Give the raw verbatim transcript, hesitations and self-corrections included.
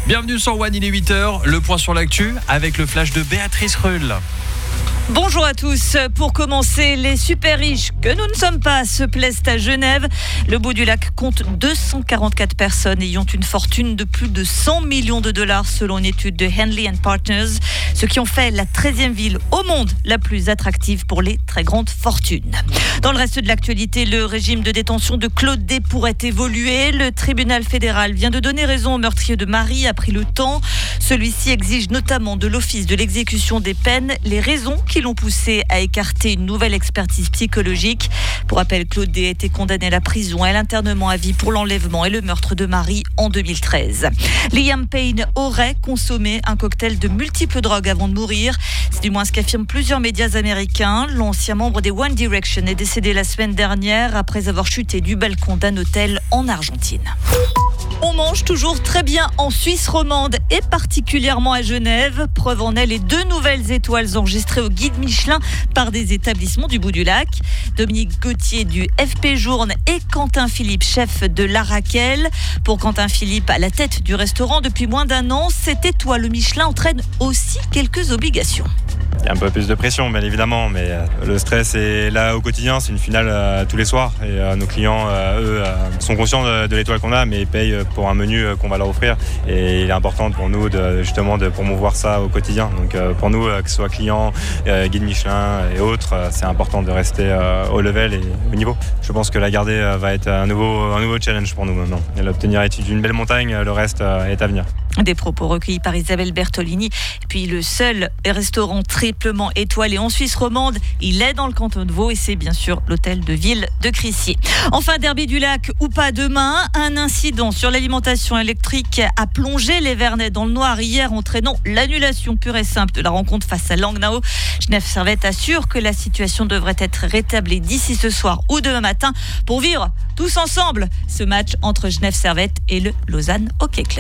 Bienvenue sur One, il est huit heures, le point sur l'actu avec le flash de Béatrice Rull. Bonjour à tous. Pour commencer, les super riches que nous ne sommes pas se plaisent à Genève. Le Bout du Lac compte deux cent quarante-quatre personnes ayant une fortune de plus de cent millions de dollars selon une étude de Henley and Partners, ce qui en fait la treizième ville au monde la plus attractive pour les très grandes fortunes. Dans le reste de l'actualité, le régime de détention de Claude D pourrait évoluer. Le tribunal fédéral vient de donner raison au meurtrier de Marie, a pris le temps. Celui-ci exige notamment de l'Office de l'exécution des peines les raisons qui l'ont poussé à écarter une nouvelle expertise psychologique. Pour rappel, Claude D a été condamné à la prison et à l'internement à vie pour l'enlèvement et le meurtre de Marie en deux mille treize. Liam Payne aurait consommé un cocktail de multiples drogues avant de mourir. C'est du moins ce qu'affirment plusieurs médias américains. L'ancien membre des One Direction est décédé la semaine dernière après avoir chuté du balcon d'un hôtel en Argentine. On mange toujours très bien en Suisse romande et particulièrement à Genève. Preuve en est les deux nouvelles étoiles enregistrées au guide Michelin par des établissements du Bout du Lac. Dominique Gauthier du F P Journe et Quentin Philippe, chef de La Raquelle. Pour Quentin Philippe, à la tête du restaurant depuis moins d'un an, cette étoile Michelin entraîne aussi quelques obligations. Il y a un peu plus de pression, bien évidemment, mais le stress est là au quotidien. C'est une finale euh, tous les soirs et euh, nos clients, euh, eux, euh, sont conscients de, de l'étoile qu'on a, mais ils payent pour un menu euh, qu'on va leur offrir. Et il est important pour nous de, justement de promouvoir ça au quotidien. Donc euh, pour nous, euh, que ce soit clients, euh, guide Michelin et autres, euh, c'est important de rester euh, au level et au niveau. Je pense que la garder euh, va être un nouveau, un nouveau challenge pour nous maintenant. Et l'obtenir est une belle montagne, le reste euh, est à venir. Des propos recueillis par Isabelle Bertolini. Et puis le seul restaurant triplement étoilé en Suisse romande, il est dans le canton de Vaud et c'est bien sûr l'hôtel de ville de Crissier. Enfin, derby du lac ou pas demain, un incident sur l'alimentation électrique a plongé les Vernets dans le noir hier, entraînant l'annulation pure et simple de la rencontre face à Langnau. Genève Servette assure que la situation devrait être rétablie d'ici ce soir ou demain matin pour vivre tous ensemble ce match entre Genève Servette et le Lausanne Hockey Club.